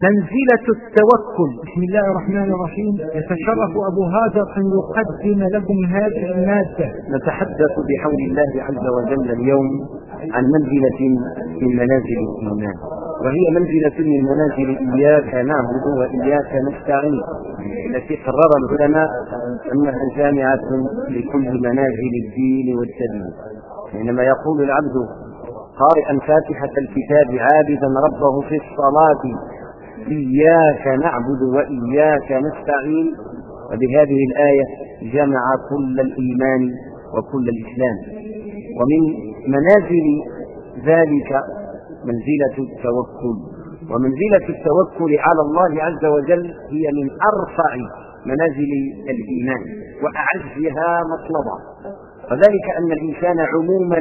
منزلة التوكل. بسم الله الرحمن الرحيم. يتشرف أبو هاجر أن يقدم لكم هذه المادة. نتحدث بحول الله عز وجل اليوم عن منزلة من منازل الإيمان، وهي منزلة من منازل إياك نعبد وإياك نستعين، التي قرر العلماء أنها جامعة لكل منازل الدين والتدين. حينما يقول العبد قارئا فاتحة الكتاب عابدا ربه في الصلاة إياك نعبد وإياك نستعين، وبهذه الآية جمع كل الإيمان وكل الإسلام. ومن منازل ذلك منزلة التوكل، ومنزلة التوكل على الله عز وجل هي من أرفع منازل الإيمان وأعزها مطلبا، وذلك أن الإنسان عموما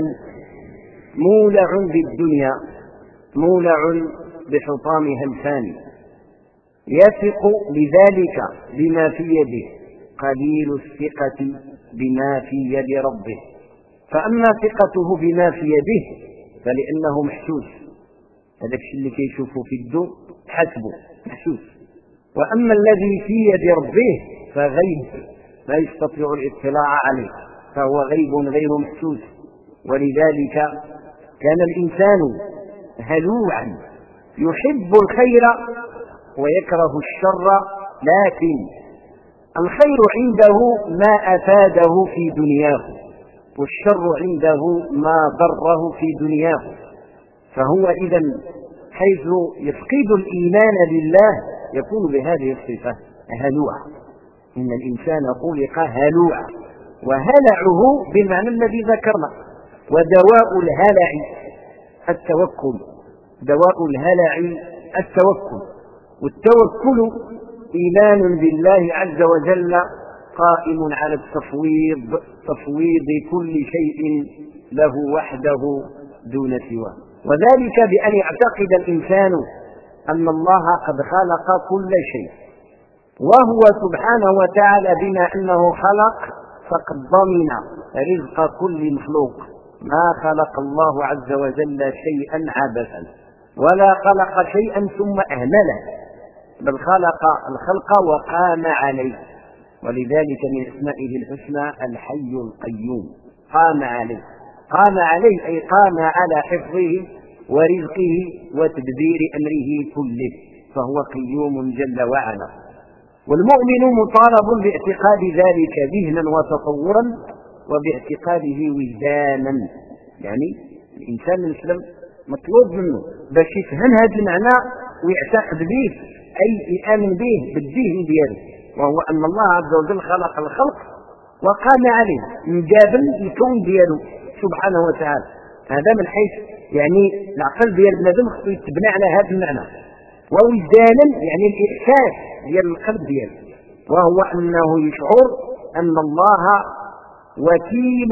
مولع بالدنيا، مولع بحطامها الفاني، يثق لذلك بما في يده، قليل الثقة بما في يد ربه. فأما ثقته بما في يده فلأنه محسوس، هذا الشيء اللي كيشوفه في الضوء حسبه محسوس، وأما الذي في يد ربه فغيب لا يستطيع الاطلاع عليه، فهو غيب غير محسوس. ولذلك كان الإنسان هلوعا يحب الخير ويكره الشر، لكن الخير عنده ما أفاده في دنياه، والشر عنده ما ضره في دنياه. فهو إذن حيث يفقد الإيمان بالله يكون بهذه الصفة هلوع. إن الإنسان خلق هلوع، وهلعه بالمعنى الذي ذكرنا. ودواء الهلع التوكل، دواء الهلع التوكل. والتوكل إيمان بالله عز وجل قائم على التفويض، تفويض كل شيء له وحده دون سواه، وذلك بأن يعتقد الإنسان أن الله قد خلق كل شيء، وهو سبحانه وتعالى بما أنه خلق فقد ضمن رزق كل مخلوق. ما خلق الله عز وجل شيئا عبثا، ولا خلق شيئا ثم أهمله، بل خلق الخلق وقام عليه. ولذلك من اسمائه الحسنى الحي القيوم، قام عليه. قام عليه أي قام على حفظه ورزقه وتدبير أمره كله، فهو قيوم جل وعلا. والمؤمن مطالب باعتقاد ذلك ذهنا وتصورا، وباعتقاده وجدانا. يعني الإنسان المسلم مطلوب منه باش يفهم هذا المعنى ويعتقد به، أي يآمن به بالذهن دياله، وهو أن الله عز وجل خلق الخلق وقام عليه من قبل الكون دياله سبحانه وتعالى. هذا من حيث يعني العقل ديال بنادم خصو يتبنى على هذا المعنى. ووجدانا يعني الإحساس ديال القلب دياله، وهو أنه يشعر أن الله وكيل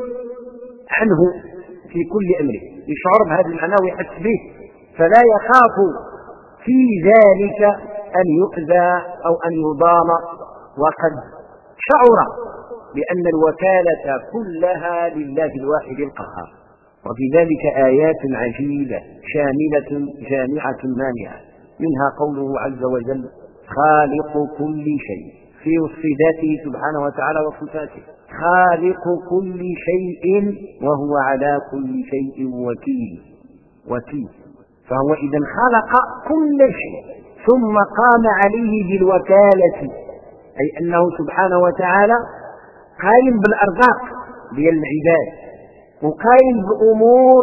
عنه في كل أمره، يشعر بهذا المعنى ويحس به، فلا يخاف في ذلك أن يؤذى أو أن يضام، وقد شعر بأن الوكالة كلها لله الواحد القهار. وفي ذلك آيات عجيبة شاملة جامعة مانعة، منها قوله عز وجل خالق كل شيء، في وصف ذاته سبحانه وتعالى وصفاته، خالق كل شيء وهو على كل شيء وكيل. فهو إذن خلق كل شيء ثم قام عليه بالوكالة، أي أنه سبحانه وتعالى قائم بالأرزاق ديال العباد، وقائم بأمور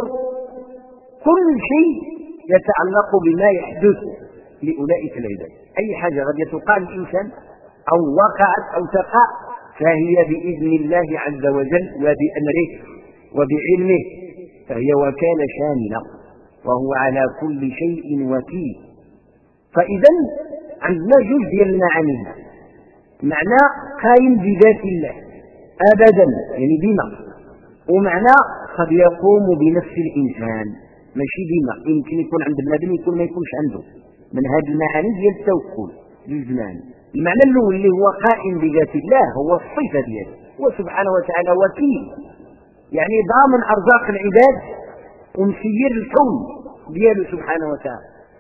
كل شيء يتعلق بما يحدث لأولئك العباد. أي حاجة غادي تقع الإنسان أو وقعت أو تقع فهي بإذن الله عز وجل وبأمره وبعلمه، فهي وكالة شاملة، وهو على كل شيء وكيل. فإذا عندنا جزء ديال المعاني، معنى قائم بذات الله أبدا يعني بما، ومعنى قد يقوم بنفس الإنسان ماشي بما، يمكن يكون عند بنادم يكون ما يكونش عنده. من هذه المعاني ديال التوكل للزمان. المعنى الأول اللي هو قائم بذات الله هو الصفة دياله، هو سبحانه وتعالى وكيل، يعني ضامن أرزاق العباد ومسير الكون دياله سبحانه وتعالى.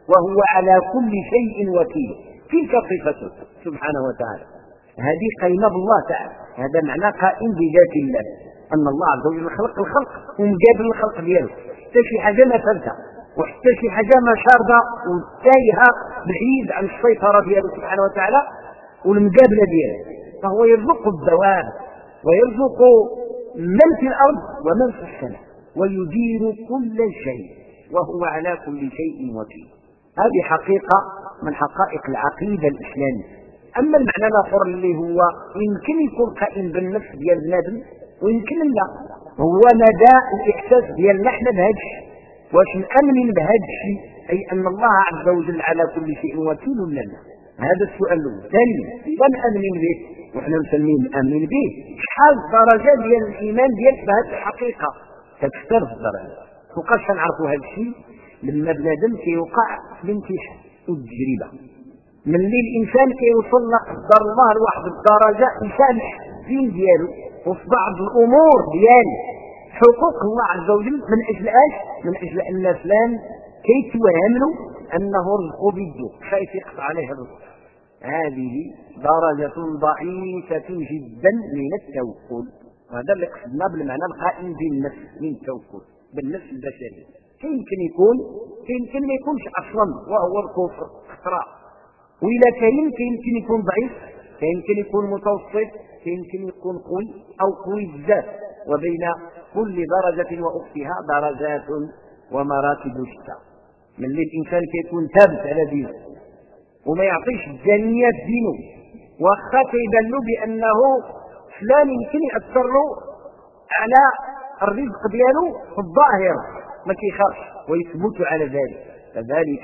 وهو على كل شيء وكيل. تلك صفته سبحانه وتعالى، هذه قيمة الله تعالى، هذا معنى قائم بذات الله، أن الله عز وجل خلق الخلق ومقابل الخلق دياله، حتى شي حاجة ما فلتها وحتى شي حاجة ما شاردة وتايهة بعيد عن السيطرة دياله سبحانه وتعالى والمقابلة دياله. فهو يرزق الدواب ويرزق من في الأرض ومن في السماء ويدير كل شيء وهو على كل شيء وكيل. هذه حقيقة من حقائق العقيدة الإسلامية. أما المعنى الآخر اللي هو يمكن يكون قائم بالنفس ديال بنادم ويمكن لا، هو مدى الإحساس ديالنا حنا بهذا الشيء، واش نأمن بهذا الشيء أي أن الله عز وجل على كل شيء وكيل لنا؟ هذا السؤال الأول. ثانيا إذا نأمن به وحنا مسمين نأمن به، شحال الدرجة ديال الإيمان ديالك بهذه الحقيقة؟ كتختلف الدرجة. فوقاش نعرفوا هذا الشيء؟ لما بنادم كيوقع في الامتحان والتجربة، ملي الإنسان كيوصل لقدر الله لواحد الدرجة يسامح الدين ديالو وفي بعض الأمور ديال حقوق الله عز وجل من أجل اش؟ من أجل أن فلان كيتوهم له أنه رزقه بيده خايف يقطع عليه الرزق. هذه درجة ضعيفة جدا من التوكل. هذا اللي قصدنا بالمعنى القائم بالنفس من التوكل بالنفس البشري. يمكن يكون يمكن ما يكونش أصلا وهو الكفر اختراع، وإذا كان يمكن يكون ضعيف، يمكن يكون متوسط، يمكن يكون قوي أو قوي بزاف. وبين كل درجة وأختها درجات ومراتب شتى. من اللي الإنسان كيكون ثابت على دينه وما يعطيش الدنيا في دينه، واخا كيبان له بأنه فلان يمكن يأثر له على الرزق دياله في الظاهر، ما كيخافش ويثبت على ذلك، فذلك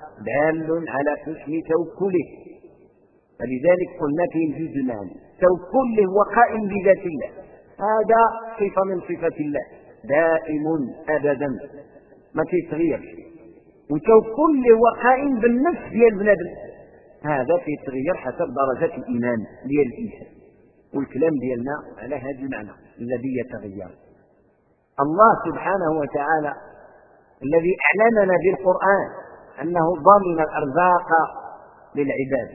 دال على حسن توكله. فلذلك قلنا في جزء المعنى توكله هو قائم بذات الله، هذا صفة من صفات الله دائم أبدا ما كيتغيرش. وتوكله هو قائم بالنفس ديال بنادم، هذا كيتغير حسب درجة الإيمان ديال الإنسان. والكلام ديالنا على هذا المعنى الذي يتغير. الله سبحانه وتعالى الذي أعلمنا بالقرآن أنه ضمن الأرزاق للعباد،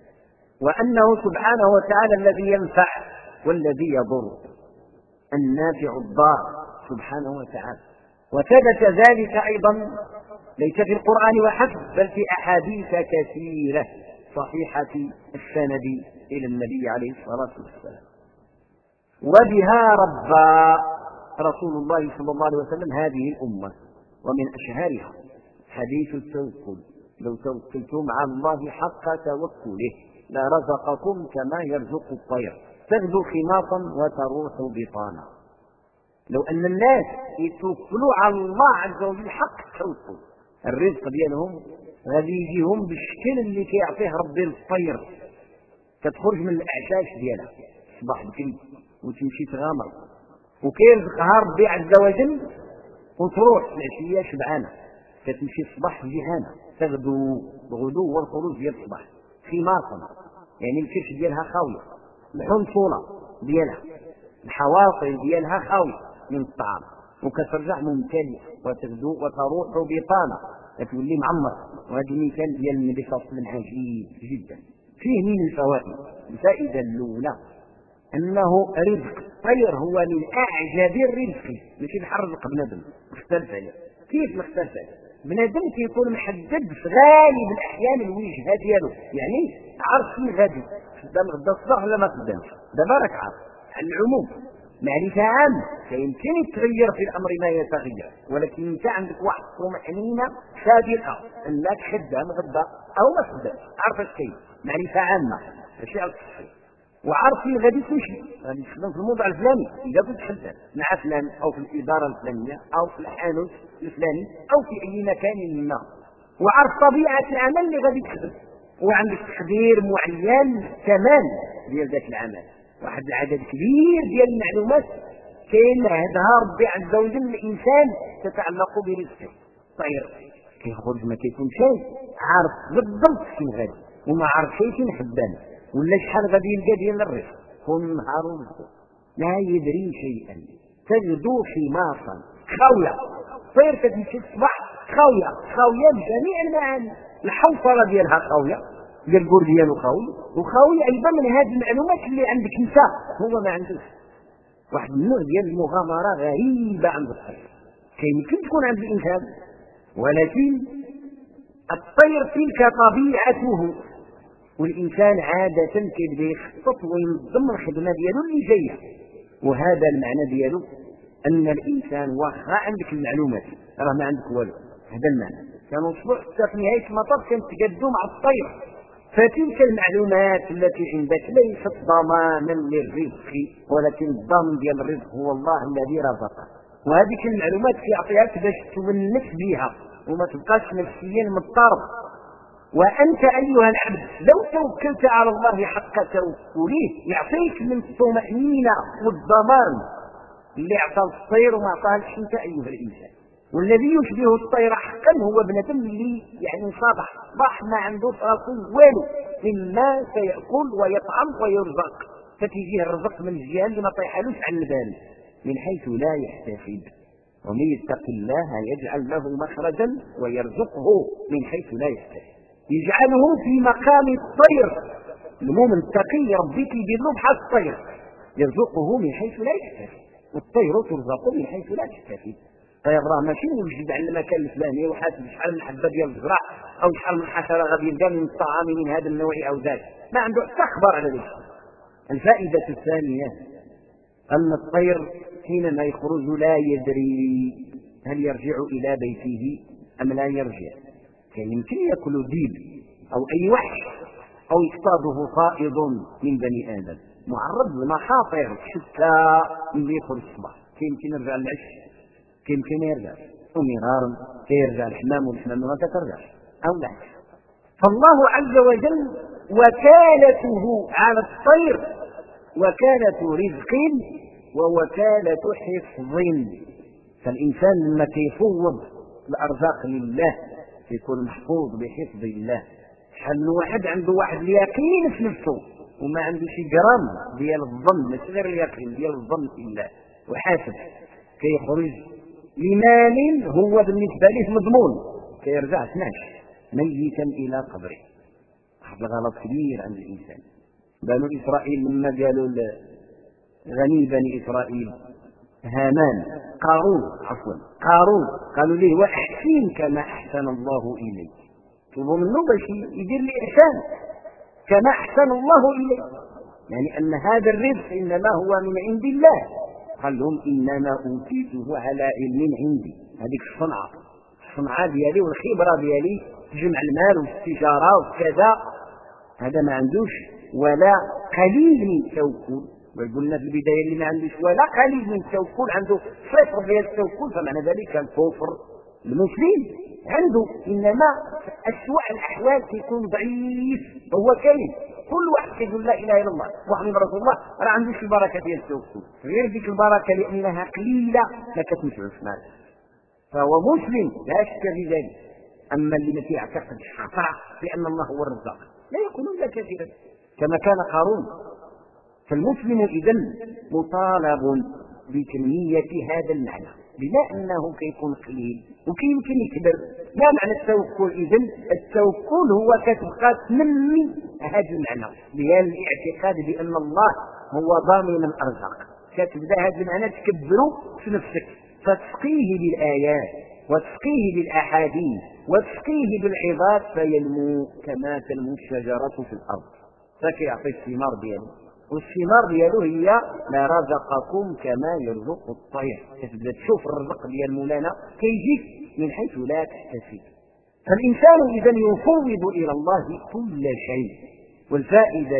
وأنه سبحانه وتعالى الذي ينفع والذي يضر، النافع الضار سبحانه وتعالى. وثبت ذلك أيضا ليس في القرآن وحسب بل في أحاديث كثيرة صحيحة السند إلى النبي عليه الصلاة والسلام. وبها ربى رسول الله صلى الله عليه وسلم هذه الأمة. ومن أشهرها حديث التوكل: لو توكلتم على الله حق توكله لرزقكم كما يرزق الطير تغدو خماصا وتروح بطانا. لو أن الناس يتوكلوا على الله عز وجل حق التوكل، الرزق ديالهم غادي يجيهم بالشكل اللي كيعطيه ربي للطير، كتخرج من الأعشاش ديالها صباح بكري وتمشي تغامر، وكيرزقها ربي عز وجل وتروح العشية شبعانة، كتمشي الصباح جيعانة، تغدو الغدو والخروج ديال الصباح خماصا، يعني الكرش ديالها خاوية، الحنصولة ديالها الحواصل ديالها خاوية من الطعام، وكترجع ممتلئة وتغدو وتروح بطانة، كتولي معمر. وهذا المثال ديال النبي صلى الله عليه وسلم عجيب جدا، فيه من الفوائد. الفائدة الأولى أنه رزق الطير هو من أعجب الرزق، ماشي بحال رزق بنادم مختلف عليه. كيف مختلف عليه؟ بنادم كيكون محدد في غالب الأحيان الوجهة ديالو، يعني عارف فين غادي، خدام غدا الصباح ولا ما خدامش، دابا راك عارف. على العموم معرفة عامة، فيمكن يتغير في الأمر ما يتغير، ولكن أنت عندك واحد الطمأنينة سابقة أنك خدام غدا أو ما خدامش، عارف اش كاين، معرفة عامة ماشي على التفصيل، وعارف فين غادي تمشي، غادي تخدم في الموضوع الفلاني إذا كنت خدام مع فلان أو في الإدارة الفلانية أو في الحانوت الفلاني أو في أي مكان ما، وعارف طبيعة العمل اللي غادي تخدم، وعندك تقدير معين كمان ديال ذاك العمل، واحد العدد كبير ديال المعلومات كينهدها ربي عز وجل الإنسان تتعلق برزقه. طير كيخرج ما كيكون شيء، عارف بالضبط فين غادي وما عارف شيء فين خدام ولا شحال غادي يلقى ديال الرزق، كل نهار ونص لا يدري شيئا، تغدو خماصا خاوية. طير كتمشي الصباح خاوية بجميع المعاني، الحوصله ديالها قويه، ديال الكور ديالو قوي، وقوي ايضا من هذه المعلومات اللي عندك انت هو ما عندوش. واحد النوع ديال المغامره غريبه عند الطير. يمكن تكون عند الانسان، ولكن الطير تلك طبيعته، والانسان عاده كيبدا يخطط وينظم الخدمه ديالو اللي جايه. وهذا المعنى ديالو ان الانسان واخا عندك المعلومات راه ما عندك والو. هذا المعنى. كنوصلوا حتى في نهايه المطاف كنتقادوا مع الطير. فتلك المعلومات التي عندك ليست ضمانا للرزق، ولكن الضامن ديال الرزق هو الله الذي رزقك. وهذه المعلومات كيعطيها باش تونس بها وما تبقاش نفسيا مضطرب. وانت ايها العبد لو توكلت على الله حق توكله يعطيك من الطمأنينة والضمان اللي اعطى الطير وما عطاهش انت ايها الانسان. والذي يشبه الطير حقا هو ابن اللي يعني صبح ما عنده راسه والو مما سيأكل ويطعم ويرزق، فتيجيه الرزق من الجهه اللي ما طيحلوش عن البال من حيث لا يحتسب. ومن يتق الله يجعل له مخرجا ويرزقه من حيث لا يحتسب. يجعله في مقام الطير. المؤمن التقي ربي كيدير بحال الطير، يرزقه من حيث لا يحتسب، والطير ترزق من حيث لا تحتسب. طيب راه ماشي موجد على المكان الفلاني وحاسب شحال من حبه ديال الزرع او شحال من حشره غادي يلقى من الطعام من هذا النوع او ذاك، ما عنده حتى خبر على ذلك. الفائده الثانيه ان الطير حينما يخرج لا يدري هل يرجع الى بيته ام لا يرجع. يمكن ياكل ديب او اي وحش او يصطاده صائد من بني ادم معرض لمخاطر شتى من يخرج الصباح. يمكن يرجع العش، يمكن يرجع ومرارا يرجع الحمام والحمام ما ترجعش او لا. فالله عز وجل وكالته على الطير وكالة رزق ووكالة حفظ. فالإنسان لما يفوض الأرزاق لله يكون محفوظ بحفظ الله. شحال من واحد عنده واحد اليقين في نفسه وما عنده شي جرام ديال الظن، ماشي غير اليقين ديال الظن في الله، وحاسب كيخرج لمال هو بالنسبة له مضمون كيرجع 12 ميتا إلى قبره. واحد الغلط كبير عند الإنسان. بنو إسرائيل لما قالوا غني بني إسرائيل قارون قالوا له وأحسن كما أحسن الله إليك. طلبوا منه باش يدير الإحسان كما أحسن الله إليك، يعني أن هذا الرزق إنما هو من عند الله. قال لهم إنما أوتيته على علم عندي. هذيك الصنعة ديالي والخبرة ديالي جمع المال والتجارة وكذا هذا ما عندوش ولا قليل من التوكل. وقلنا في البداية اللي ما عندوش ولا قليل من التوكل عنده صفر ديال التوكل، فمعنى ذلك الكفر. المسلم عنده إنما أسوأ الأحوال كيكون ضعيف. هو كريم كل واحد يقول لا اله الا الله محمد رسول الله راه عندوش البركه ديال التوكل، غير ديك البركه لانها قليله ما كتنفعوش مال، فهو مسلم لا شك في ذلك. اما اللي ما يعتقدش خطا بان الله هو الرزاق لا يكون الا كافرا كما كان قارون. فالمسلم اذا مطالب بتنميه هذا المعنى، بما انه كيكون قليل وكيمكن يكبر. ما معنى التوكل اذن؟ التوكل هو كتبقى تنمي هذا المعنى ديال الاعتقاد بان الله هو ضامن الارزاق. كتبدا هذا المعنى تكبره في نفسك، فتسقيه بالايات وتسقيه بالاحاديث وتسقيه بالعظات فينمو كما تنمو الشجره في الارض، فكيعطي الثمار ديالو. والثمار ديالو هي ما رزقكم كما يرزق الطير. كتبدا تشوف الرزق ديال مولانا كيجيك من حيث لا تحتسب. فالانسان اذا يفوض الى الله كل شيء. والفائده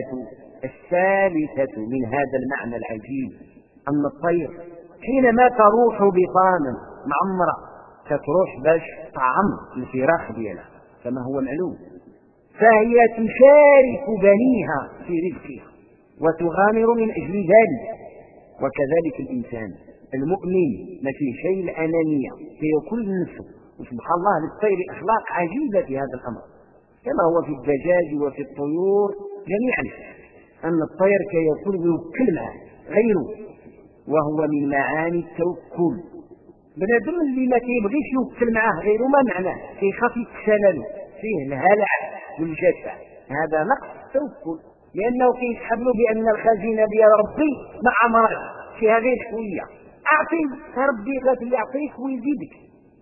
الثالثه من هذا المعنى العجيب ان الطير حينما تروح بطانا معمره كتروح باش طعم الفراخ ديالها كما هو معلوم، فهي تشارك بنيها في رزقها وتغامر من أجل ذلك. وكذلك الإنسان المؤمن ما فيه شيء الأنانية في كل نفسه. وسبحان الله للطير أخلاق عجيبة في هذا الأمر كما هو في الدجاج وفي الطيور جميعا، أن الطير كيكون ويوكل معه غيره، وهو من معاني التوكل. بنادم اللي ما كيبغيش يوكل معه غيره ما معناه؟ كيخاف يتسلل فيه الهلع والجشع، هذا نقص التوكل، لأنه كيسحب له بأن الخزينة ديال ربي ما عمرك فيها غير شوية، أعطي ربي غادي يعطيك ويزيدك.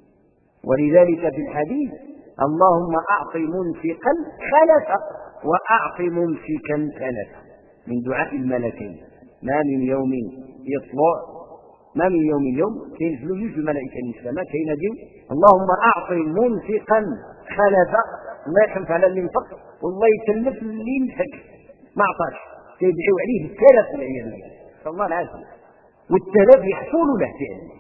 ولذلك في الحديث اللهم أعط منفقا خلفا وأعط ممسكا تلفا، من دعاء الملكين. ما من يوم يطلع، ما من يوم كينزلوا جوج الملائكة من السماء كيناديو اللهم أعط منفقا خلفا، الله يحنف على اللي انفق والله يكلف اللي ينفق ما عطاش، كيدعيو عليه بالتلف والعياذ بالله، نسأل الله العافية. والتلف يحصل له فعلا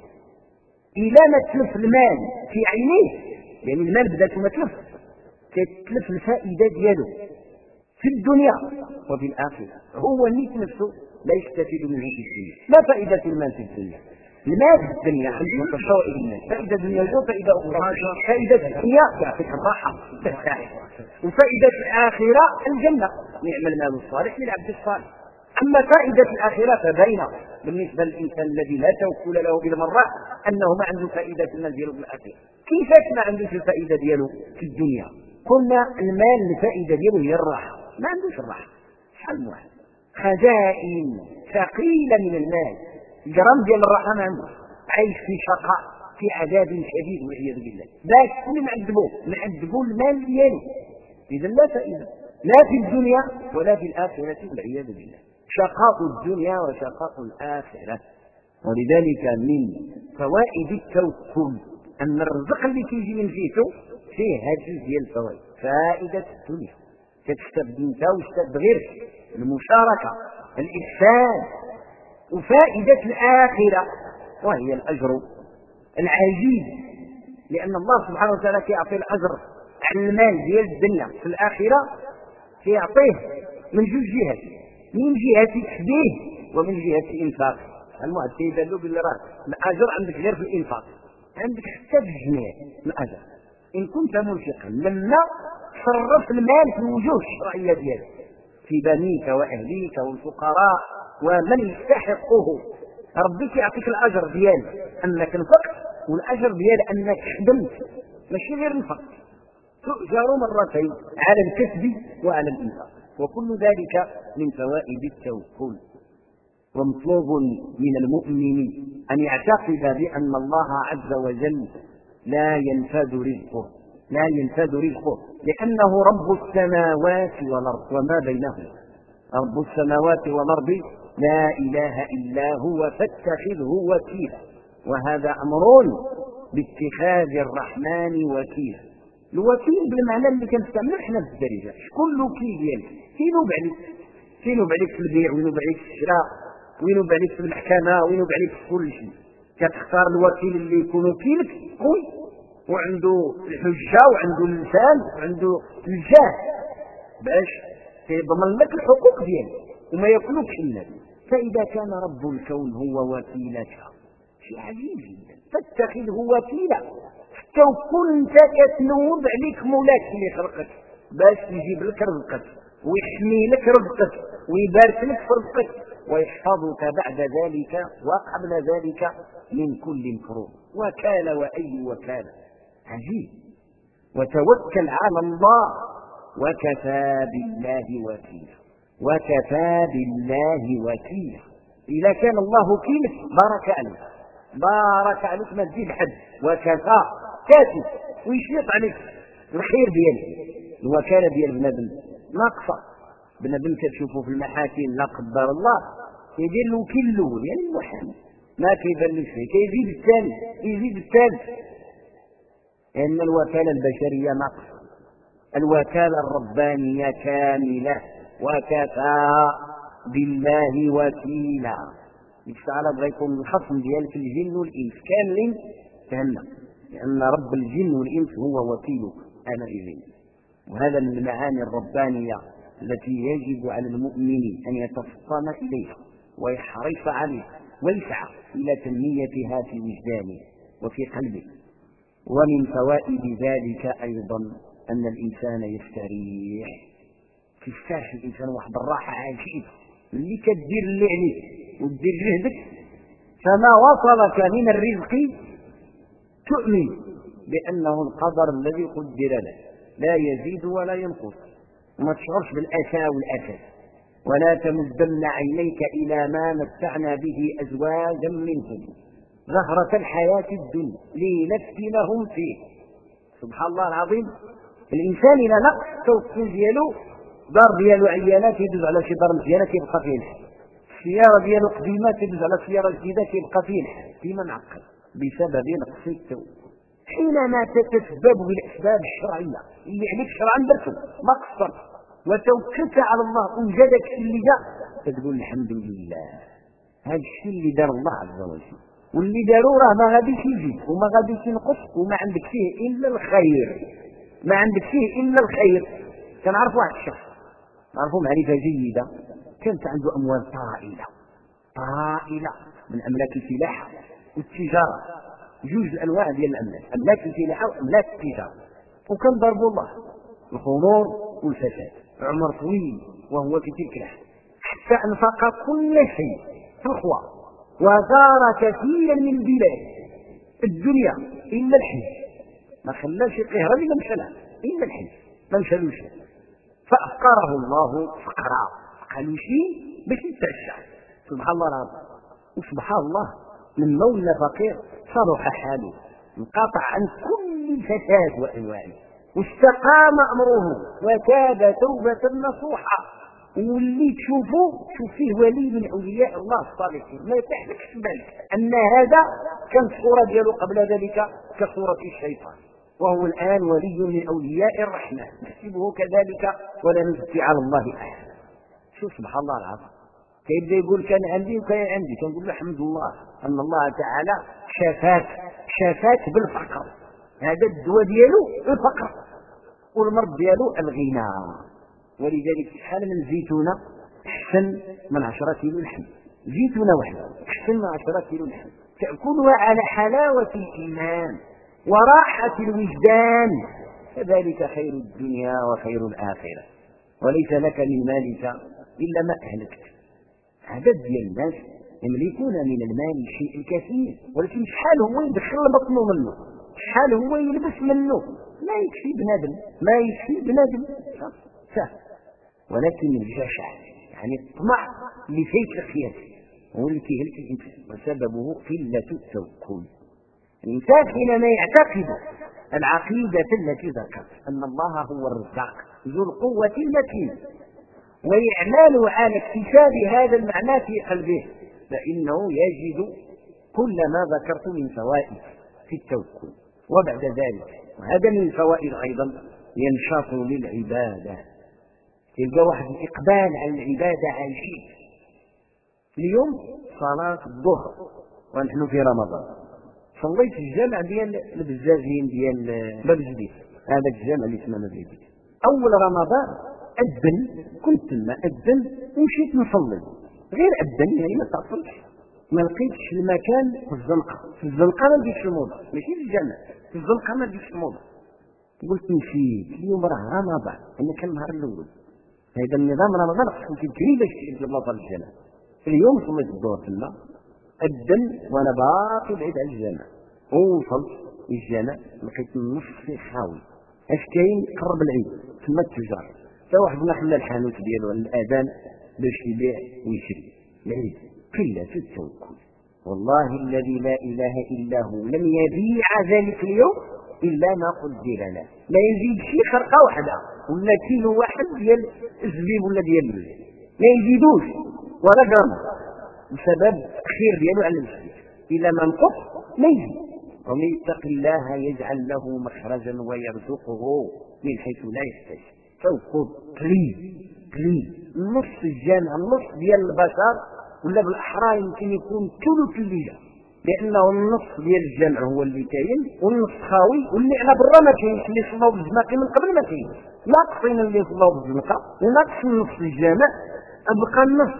إلى ما تلف المال في عينيه، يعني المال بدات ما تلف، كتلف الفائدة ديالو في الدنيا وفي الآخرة، هو نيت نفسه لا يستفيد منه في الدنيا. ما فائدة المال في الدنيا؟ المال في الدنيا عنده تشوائب الناس، فائدة دنيوية وفائدة أخرى. فائدة الدنيا يعطيك الراحة ترتاح، وفائدة الآخرة الجنة، نعم المال الصالح للعبد الصالح. أما فائدة الآخرة فبين بالنسبة للإنسان الذي لا توكل له بالمرة أنه ما عنده فائدة المال دياله في الآخرة. كيفاش ما عندوش الفائدة دياله في الدنيا؟ قلنا المال الفائدة دياله هي الراحة، ما عندوش الراحة، شحال واحد خزائن ثقيلة من المال، جرام ديال الراحة ما عنده، عايش في شقاء في عذاب شديد والعياذ بالله، باش كل نعذبوه المال ديالو. إذا لا فائدة لا في الدنيا ولا في الآخرة والعياذ بالله، شقاء الدنيا وشقاء الآخرة. ولذلك من فوائد التوكل أن الرزق اللي كيجي من جهته فيه هذه ديال الفوائد. فائدة الدنيا كتكتب انت وتكتب غيرك، المشاركة، الإحسان. وفائدة الآخرة وهي الأجر العجيب، لأن الله سبحانه وتعالى كيعطي الأجر على المال ديال الدنيا في الآخرة، كيعطيه من جوج جهات، من جهة تشبيه ومن جهة الإنفاق. المعد كيبان له باللي راه الأجر عندك غير في الإنفاق، عندك حتى في الجميع الأجر إن كنت منفقا، لما صرف المال في الوجوه الشرعية ديالك في بنيك وأهليك والفقراء ومن يستحقه، ربك يعطيك الأجر ديال أنك انفقت والأجر ديال أنك خدمت، ماشي غير انفقت، تؤجر مرتين على الكسب وعلى الإنفاق. وكل ذلك من فوائد التوكل. ومطلوب من المؤمن أن يعتقد بأن الله عز وجل لا ينفذ رزقه لأنه رب السماوات والأرض وما بينهما، رب السماوات والأرض لا إله إلا هو فاتخذه وكيلا. وهذا أمر باتخاذ الرحمن وكيلا. الوكيل بالمعنى اللي كنستعملو حنا في الدارجة، شكون الوكيل ديالك؟ كينوب عليك في البيع، وينوب عليك في الشراء، وينوب عليك في المحكمة، وينوب عليك في كل شيء. كتختار الوكيل اللي يكون وكيلك قوي وعنده الحجة وعنده اللسان وعنده الجاه باش يضمن لك الحقوق ديالك وما ياكلوكش الناس. فإذا كان رب الكون هو وكيلك شيء عجيب جدا، فاتخذه وكيلا. التوكل انت كتنوب عليك مولاك اللي خلقك باش يجيب لك رزقك ويحمي لك رزقك ويبارك لك في رزقك ويحفظك بعد ذلك وقبل ذلك من كل مكروه. وكال وأي وكالة عجيب. وتوكل على الله وكفى بالله وكيلا. إذا كان الله وكيلك بارك عليك ما تزيد حد، وكفى كافي ويشيط عليك الخير ديالك. الوكالة ديال بنادم ناقصة، بنادم كتشوفه في المحاكم لا قدر الله يدير الوكيل الاول يعني المحامي ما كيبانلوش فيه، كيزيد الثاني يزيد الثالث، لأن الوكالة البشرية ناقصة، الوكالة الربانية كاملة. وكفى بالله وكيلا. تعالى بغا يكون الخصم ديالك الجن والإنس كاملين جهنم، لأن رب الجن والإنس هو وكيلك أنا إذن. وهذا من المعاني الربانية التي يجب على المؤمن أن يتفطن إليها ويحرص عليها ويسعى إلى تنميتها في وجدانه وفي قلبه. ومن فوائد ذلك أيضا أن الإنسان يستريح، تستريح الإنسان واحد الراحة عجيبة اللي كدير اللي عليك وتدير جهدك، فما وصلك من الرزق تؤمن بأنه القدر الذي قدر لك، لا يزيد ولا ينقص، وما تشعرش بالأسى والأسى. ولا تمدن عينيك إلى ما متعنا به أزواجا منهم زهرة الحياة الدنيا لنفتنهم فيه. سبحان الله العظيم. الإنسان إذا نقص التوكل ديالو، دار ديالو عيانات يدوز على شي دار مزيانة كيبقى فيه الحال، السيارة ديالو قديمة تدوز على سيارة جديدة كيبقى فيه الحال، ديما معقد بسبب نقص التوكل. حينما تتسبب بالأسباب الشرعية اللي عليك شرعا درتو ما قصرت وتوكلت على الله وجدك في اللي جاء، تقول الحمد لله هذا الشيء اللي دار الله عز وجل، واللي داروا راه ما غاديش يزيد وما غاديش ينقص وما عندك فيه إلا الخير، ما عندك فيه إلا الخير. كنعرف واحد الشخص نعرفه معرفة جيدة، كانت عنده أموال طائلة من أملاك الفلاحة والتجارة، جوج الأنواع ديال الأملاك، أملاك الفلاحة وأملاك التجارة، وكان ضرب الله الخمور والفساد، عمر طويل وهو في تلك الحال، حتى أنفق كل شيء في الخوار وزار كثيرا من البلاد الدنيا إلا الحج، ما خلاش يقهر إلا مشى إلا الحج ما مشالوش، فأفقره الله فقرا، قالوا شيء باش يتعشى. سبحان الله العظيم. وسبحان الله من مولى فقير صلح حاله، انقطع عن كل الفساد وأنواعه، واستقام أمره وتاب توبة نصوحة، واللي تشوف فيه ولي من أولياء الله الصالحين، ما تحلكش بالك أن هذا كانت صورة دياله قبل ذلك كصورة الشيطان، وهو الآن ولي من أولياء الرحمن، نحسبه كذلك ولا نزكي على الله أحد. شوف سبحان الله العظيم، كيبدا يقول كان عندي وكان عندي، كنقول له الحمد لله أن الله تعالى شفاك بالفقر، هذا الدواء ديالو الفقر والمرض ديالو الغنى. ولذلك شحال من زيتونة أحسن من 10 كيلو لحم، زيتونة واحدة أحسن من 10 كيلو لحم، تأكلها على حلاوة الإيمان وراحة الوجدان، فذلك خير الدنيا وخير الآخرة. وليس لك من مالك إلا ما أهلكت. عدد ديال الناس يملكون من المال شيء كثير، ولكن شحال هو يدخل بطنه منه، شحال هو يلبس منه، ما يكفي بنادم سهل. ولكن الجشع يعني الطمع اللي فيك الخيال هو اللي كيهلك الإنسان، وسببه قلة التوكل. الإنسان حينما يعتقد العقيدة التي ذكرت أن الله هو الرزاق ذو القوة المتين، ويعمل على اكتساب هذا المعنى في قلبه، فإنه يجد كل ما ذكرت من فوائد في التوكل. وبعد ذلك وهذا من الفوائد أيضا ينشط للعبادة، يلقى واحد الإقبال على العبادة عايشين. اليوم صلاة الظهر ونحن في رمضان، صليت في الجامع ديال البزازين ديال باب الجديد، هذا الجامع اللي اسمه باب الجديد. أول رمضان أذن، كنت ما أذن ومشيت نصلي، غير أذن يعني ما تعطلش، ما لقيتش المكان في الزنقة ما لقيتش الموضة، ماشي في الجامع، في الزنقة ما لقيتش الموضة. قلت نسيت اليوم راه رمضان، أنا كان النهار الأول، هذا النظام رمضان خصك تجري باش تجي لبلاصة الجامع. اليوم صليت الظهر تما أذن وأنا باقي بعيد على الجامع، ووصلت للجامع لقيت النص خاوي. اش كاين؟ قرب العيد تما التجار، تا واحد ما خلى الحانوت ديالو الأذان باش يبيع ويشري. العيد قلة التوكل، والله الذي لا إله إلا هو لم يبيع ذلك اليوم إلا ما قدر له، لا يزيد شي خرقة واحدة ولا كيلو واحد ديال الزبيب ولا ديال اللوز، ما يزيدوش ولا جرام، بسبب التأخير ديالو على المسجد. إلا ما نقص ما يزيد. ومن يتق الله يجعل له مخرجا ويرزقه من حيث لا يحتاج. توكل قليل، نص الجامع، نص ديال البشر ولا بالاحرى يمكن يكون ثلث اللي جا، لانه النص ديال الجامع هو اللي كاين والنص خاوي، واللي على برا ما كاينش، اللي صلاو بالزناقي من قبل ما كاين، ناقصين اللي صلاو بالزنقه وناقص نص الجامع، ابقى النص.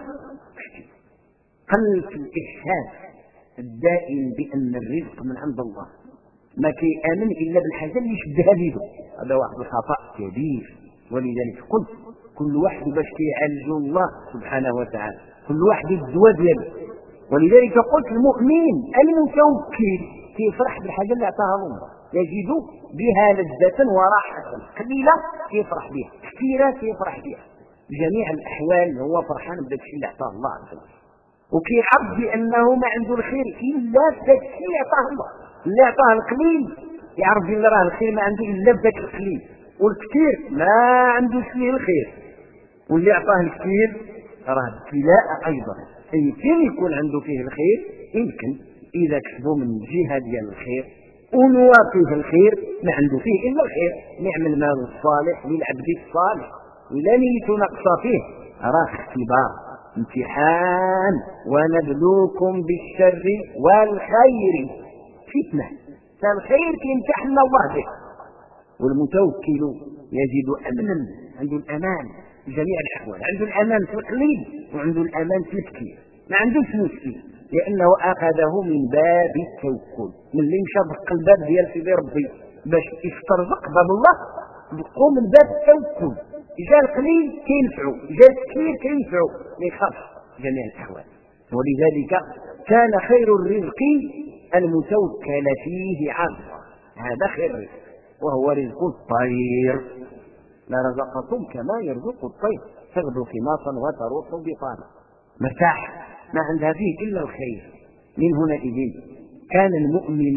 قلت الاحساس الدائم بان الرزق من عند الله، ما كيامن الا بالحاجه اللي يشدها بيده، هذا واحد الخطا كبير. ولذلك قلت كل واحد باش كيعالج الله سبحانه وتعالى، كل واحد الدواء ديالو. ولذلك قلت المؤمن المتوكل كيفرح بالحاجه اللي عطاها الله، يجد بها لذة وراحة، قليلة كيفرح بها، كثيرة كيفرح بها. بجميع الأحوال هو فرحان بداك الشيء اللي عطاه الله عز وجل، وكيعرف بأنه ما عنده الخير إلا بداك الشيء اللي عطاه الله. اللي عطاه القليل يعرف بأن راه الخير ما عنده إلا بداك القليل، والكثير ما عندوش فيه الخير. واللي عطاه الكثير راه ابتلاء أيضا، يمكن يكون عنده فيه الخير، يمكن إذا كسبوا من الجهة ديال الخير ونواقف الخير ما عنده فيه إلا الخير. نعم المال الصالح للعبد الصالح ولا نية نقص فيه، راه اختبار امتحان. ونبلوكم بالشر والخير فتنة، فالخير كيمتحن الله به. والمتوكل يجد أمنا، عنده الأمان في جميع الأحوال، عنده الأمان في القليل وعنده الأمان في الكثير، ما عندوش مشكل، لأنه أخذه من باب التوكل. من اللي مشى دق الباب ديال سيدي ربي باش يسترزق باب الله، دقوا من باب التوكل. جاء القليل كينفعوا، جاء الكثير كينفعوا، ما يخافش في جميع الأحوال. ولذلك كان خير الرزق المتوكل فيه على الله، هذا خير الرزق، وهو رزق الطير. لرزقكم كما يرزق الطير تغدو خماصا وتروح بطانا. مرتاح ما عندها فيه إلا الخير. من هنئذ كان المؤمن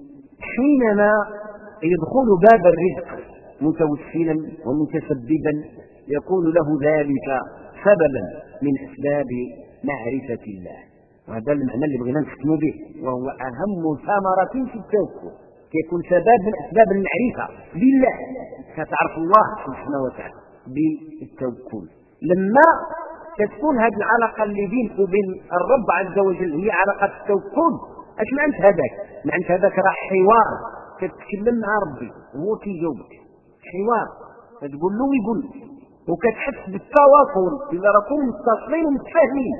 حينما يدخل باب الرزق متوسلا ومتسببا يكون له ذلك سببا من أسباب معرفة الله. وهذا المعنى اللي بغينا نختم به، وهو أهم ثمرة في التوكل، كيكون سبب من أسباب المعرفة بالله، كتعرف الله سبحانه وتعالى بالتوكل. لما تكون هذه العلاقة اللي بينك وبين الرب عز وجل هي علاقة التوكل، اش معنى هذاك؟ معنى هذاك راه حوار، كتكلم مع ربي هو كيجاوبك، حوار كتقول له ويقول لك، وكتحس بالتواصل إذا راكم متصلين ومتفاهمين.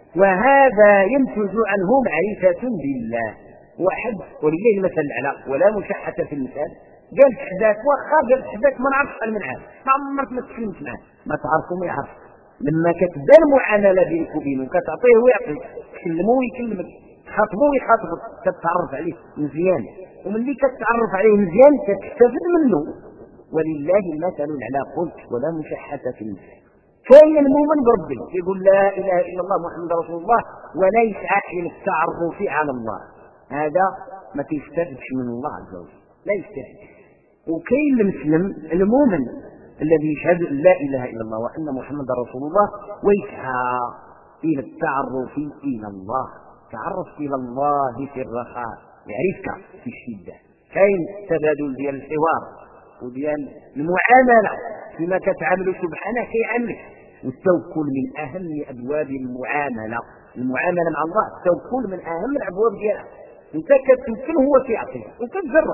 وهذا ينتج عنه معرفة بالله واحد. ولله المثل الأعلى ولا مشحة في المثال. قال حداك واخا قال حداك ما نعرفش شحال من عام، ما عمرك ما تكلمت معاه، ما تعرفه ما يعرف. لما كتبدا المعامله بينك وبينه كتعطيه ويعطيك، تكلمه ويكلمك، تخاطبه ويخاطبك، كتعرف عليه مزيان. وملي كتعرف عليه مزيان كتستفد منه. ولله المثل الأعلى قلت ولا مشحة في المثال. كاين المؤمن بربي يقول لا اله الا الله محمد رسول الله ولا يسعى الى التعرف على الله، هذا ما تستفدش من الله عز وجل، لا يستفد. وكاين المسلم المؤمن الذي يشهد لا اله الا الله وان محمد رسول الله ويسعى الى التعرف الى الله. تعرف الى الله في الرخاء يعرفك في الشده. كاين تبادل ديال الحوار وديال المعامله، فيما كتعامل سبحانه كيعاملك. والتوكل من اهم ابواب المعامله. المعامله مع الله التوكل من اهم الابواب ديالها. انت كتمكن هو كيعطيك وكتجرب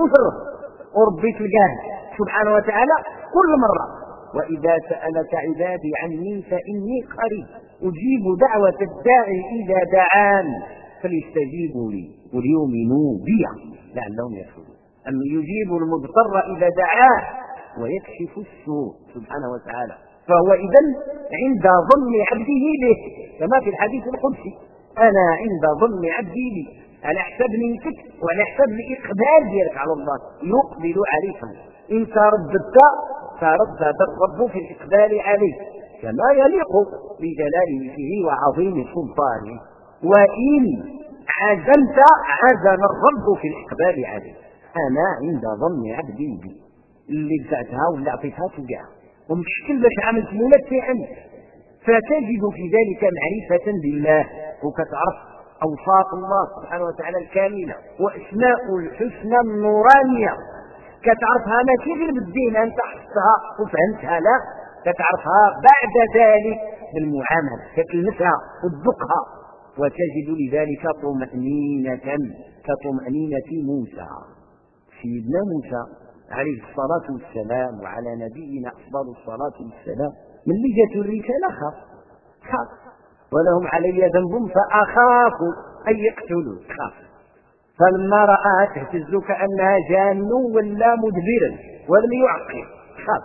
وربي تلقاه سبحانه وتعالى كل مره. واذا سالك عبادي عني فاني قريب اجيب دعوه الداعي اذا دعان فليستجيبوا لي وليؤمنوا بي لعلهم يرشدون. أم يجيب المضطر إذا دعاه ويكشف السوء سبحانه وتعالى. فهو إذن عند ظن عبده به، كما في الحديث القدسي أنا عند ظن عبدي بي، على حسب نيتك وعلى حسب الإقبال ديالك على الله يقبل عليك. إن ترددت تردد الرب في الإقبال عليك كما يليق بجلاله وعظيم سلطانه. وإن عزمت عزم الرب في الإقبال عليك. أنا عند ظن عبدي بي، اللي بتاعتها واللي أعطيتها توقعها ومشكل باش عملت مولاتي عنك. فتجد في ذلك معرفة بالله، وكتعرف أوصاف الله سبحانه وتعالى الكاملة وأسماء الحسنى النورانية. كتعرفها ماشي غير بالدين أنت حفتها وفهمتها، لا، كتعرفها بعد ذلك بالمعاملة، كتلمسها وتذوقها. وتجد لذلك طمأنينة كطمأنينة موسى. سيدنا موسى عليه الصلاة والسلام وعلى نبينا أفضل الصلاة والسلام من اللي جاءت الرسالة خاف ولهم علي ذنب فأخاف أن يقتلوا. خاف فلما رآها تهتز كأنها جان ولا مدبرا ولم يعقل خاف.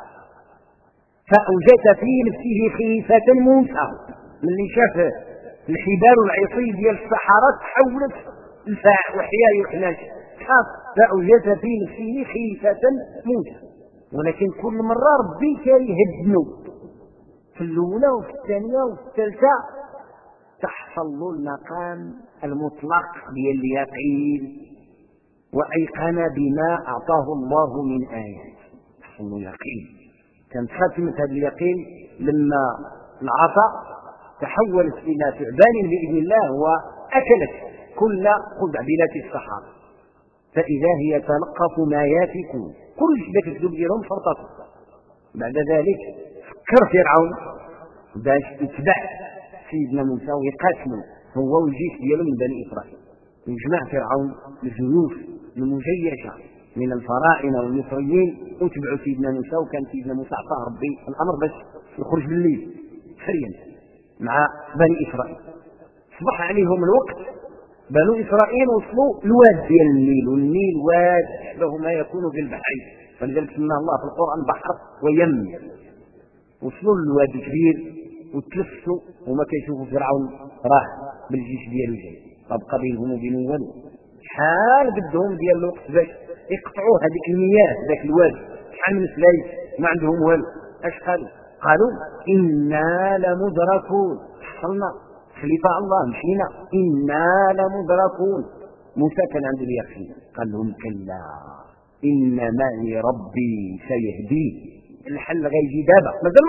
فأوجد في نفسه خيفة موسى من اللي شاف الحبال والعصي ديال السحرة تحولت الفاع وحياة يحناش خاف فأوجس في نفسه خيفة موسى، ولكن كل مرة ربي كان يهدنه في الأولى وفي الثانية وفي الثالثة تحصل له المقام المطلق ديال اليقين، وأيقن بما أعطاه الله من آيات. تحصل له يقين، كانت خاتمة هذا اليقين لما العصا تحولت إلى ثعبان بإذن الله وأكلت كل خزعبلات السحاب، فإذا هي تلقف ما يافكون، كل ذاك الكذب ديالهم فرطته. بعد ذلك فكر فرعون باش يتبع سيدنا موسى ويقاتلوا هو والجيش ديالو من بني إسرائيل، يجمع فرعون الجيوش المجيشة من الفراعنة والمصريين وتبعوا سيدنا موسى. وكان سيدنا موسى أعطاه ربي الأمر باش يخرج بالليل سريا مع بني إسرائيل. صبح عليهم الوقت، بنو إسرائيل وصلوا الواد ديال النيل، والنيل واد أشبه ما يكون في البحر، فلذلك سماه الله في القرآن بحر ويم. وصلوا للواد الكبير وتلفوا وما كيشوفوا فرعون راه بالجيش ديالو جاي، طبقى بينهم وبين والو. شحال بدهم ديال الوقت باش يقطعوا هذيك المياه ذاك الواد، شحال من سلايف ما عندهم والو. اش قالوا إنا لمدركون، حصلنا خليفة الله مشينا، إنا لمدركون. موسى كان عنده اليقين، قال لهم كلا إن معي ربي سيهدين. الحل غيجي دابا، مازال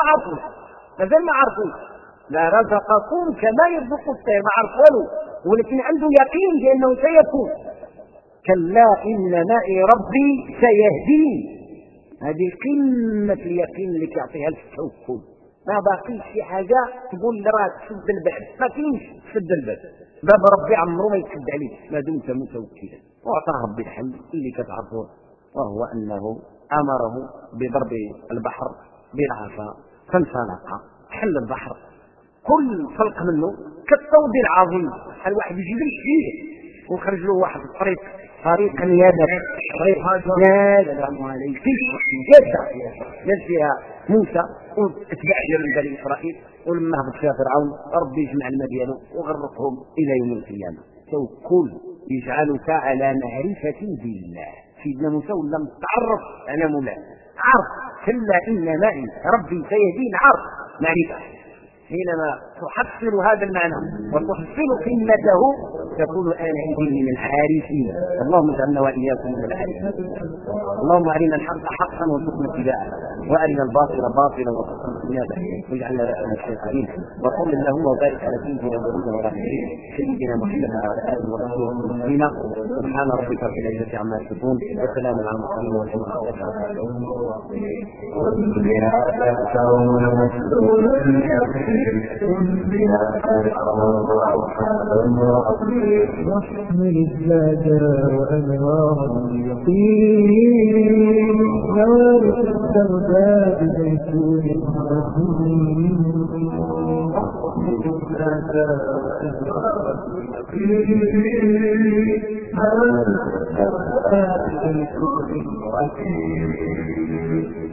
ما عرفوش لا رزقكم كما يرزق الطير، ما عرف والو، ولكن عنده يقين بأنه سيكون. كلا إن معي ربي سيهدين، هذه قمة اليقين اللي كيعطيها التوكل. ما باقيش شي حاجة تقول راه تسد الباب، ما كاينش تسد الباب، باب ربي عمره ما يتسد عليه ما دمت متوكلا. وأعطاه ربي الحل اللي كتعرفوه، وهو أنه أمره بضرب البحر بالعصا فانفلق، حل البحر كل فلق منه كالطود العظيم، بحال واحد يجري فيه وخرج له واحد الطريق، طريقا يابس، طريق نال فيها موسى واتباع ديال بني إسرائيل. ولما هبط فيها فرعون ربي يجمع الماء ديالو وغرقهم إلى يوم القيامة. توكل يجعلك على معرفة بالله. سيدنا موسى ولا متعرف على مولاه، عرف كلا إن معي ربي سيهدين، عرف معرفة. حينما تحصل هذا المعنى وتحصل قمته تكون آنئذ من الحارسين. اللهم اجعلنا وإياكم من الحارسين. اللهم أرنا الحق حقا وارزقنا اتباعه، وأرنا الباطل باطلا وارزقنا اجتنابه، واجعلنا لك من الشيطانين. وصل اللهم وبارك على سيدنا ورسولنا سيدنا محمد وعلى آله وصحبه المسلمين. سبحان ربك رب العزة عما يصفون، وسلام على المرسلين والحمد واحمل الزاد وأنوار اليقين، نار السوداء زيتون الرجيم.